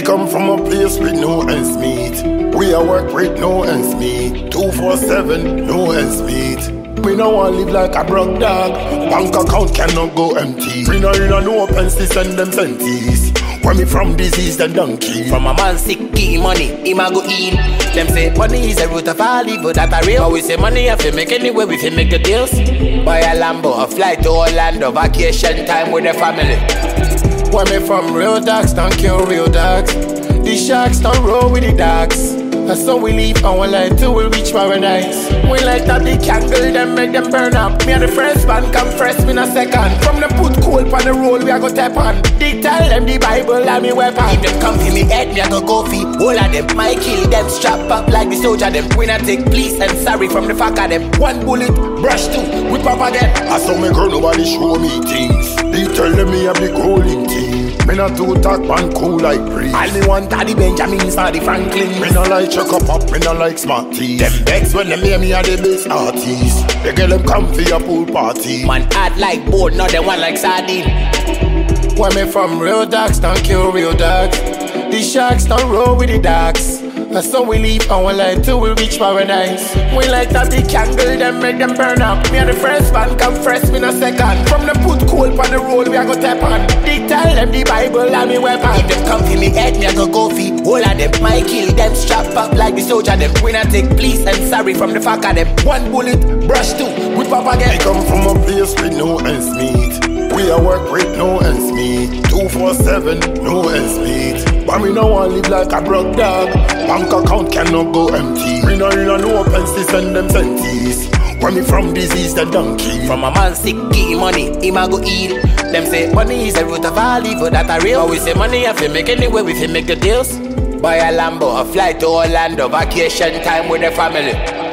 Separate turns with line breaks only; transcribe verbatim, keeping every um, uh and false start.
Me come from a place with no ends meet. We a work with no ends meet. two four seven, no ends meet. Me no want live like a broke dog. Bank account cannot go empty. Me no in a no pence to send them centis. Where me from disease the donkey.
From a man sick, give money, him a go in. Them say money is the root of all evil, that a real. But we say money if you make anyway, we fi make the deals. Buy a Lambo, a flight to Orlando, vacation time with the family. Where me from, real dogs don't kill real dogs. The sharks don't roll with the dogs. That's how we live our life till we reach paradise. We light up the candle, them make them burn up. Me and the first man come first, me no second. From the put coal on the roll, we a go tap on. They tell them the Bible and me weapon. If them come for me head, me a go go feet. All of them might kill them, strap up like the soldier. Them we not take please and sorry from the fuck of them. One bullet, brush two, we pop again.
I saw me girl, nobody show me things. They tell them me have the cooling team. Me not too talk man cool like breeze.
All me want are the Benjamins or the Franklins.
Me not like chuck up up, me not like smart teas. Them begs when them hear me are the best artists. They get them come for your pool party.
Man act like board, not them one like sardine.
Where me from, real dogs don't kill real dogs. The sharks don't roll with the dogs. That's how we live our life till we reach paradise. We light up the candle, them make them burn up. Me and the first man come first, me no second. From the put coal on the roll, we a go tap on. They tell them the Bible and me weapon. If them come for me head, me a go go feet. All of them might kill them, strap up like the soldier. Them we not take please and sorry from the fuck of them. One bullet, brush two, we pop again. I come from a place with no ends meet. We a work with no ends meet. two four seven, no ends meet. But me no want live like a broke dog. Bank account cannot go empty. Me no in a no pence to send them centis. Where me from disease the donkey.
From a man sick, give money, him a go eat. Them say money is the root of all evil, that a real. But we say money if you make anyway, we fi make the deals. Buy a Lambo, a flight to Orlando, vacation time with the family.